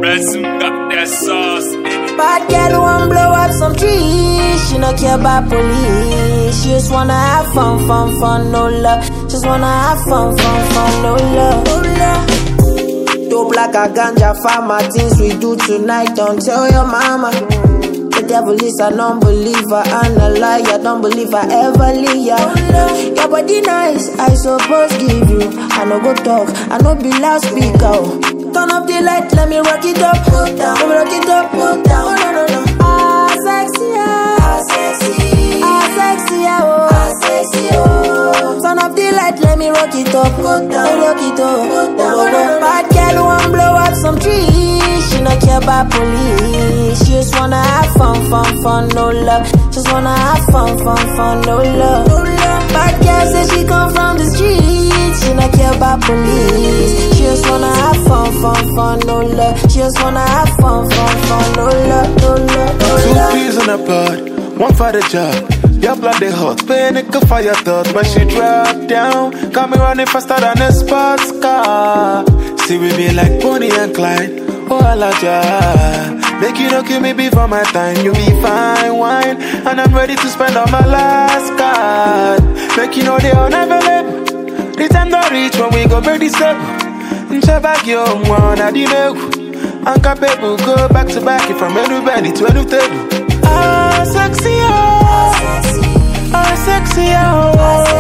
Resin got that sauce in it. Bad girl want blow up some trees. She no care about police. She just wanna have fun, fun, fun, no love. Just wanna have fun, fun, fun, no love. No love. Dope like a ganja farmer. Things we do tonight, don't tell your mama. The devil is an unbeliever and a liar. Don't believe I ever leave ya. Your body nice, I suppose give you. I no go talk, I no be loudspeaker. Turn up the light, let me rock it up, put down. Let me rock it up, put down. Oh, no, no, no. Ah, sexy, ah, sexy, ah, sexy, ah, sexy, oh. Turn up the light, let me rock it up, put down. Let me rock it up, put down. Oh, no. Bad girl want blow up some trees. She no care about police. She just wanna have fun, fun, fun, no love. Just wanna have fun, fun, fun, no love. No love. Bad girl say she come from the streets. She no care about police. She just wanna have fun, fun, fun, no love. She just wanna have fun, fun, fun, no love, no love, no love. 2 peas in a pod, one for the job. Your blood they hot, paying it good for your thoughts. When she drop down, got me running faster than a sports car. See we be like Bonnie and Clyde. Oh, I love ya. Make you no kill me before my time. You be fine wine, and I'm ready to spend all my last card. Make you know they all never let. The time don't reach when we go ready set. Nchabak yo mwana di meku. Anka people go back to back from anybody to anything. Ah, sexy oh, ah, sexy oh.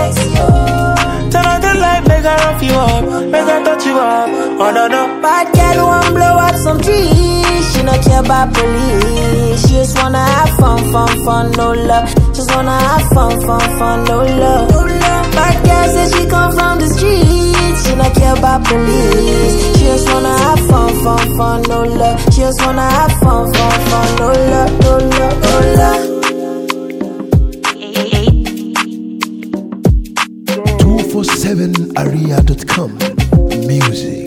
Turn on the light, make her rough you up, make her touch you up. Oh no no. Bad girl want blow up some trees. She no care about police. She just wanna have fun, fun, fun, no love. Just wanna have fun, fun, fun, no love. No love. Bad girl say she come from the streets. She no care about police. She just wanna have fun, fun, fun, no love. She just wanna have fun, fun, fun, no love, no love, no love. 247area.com Music.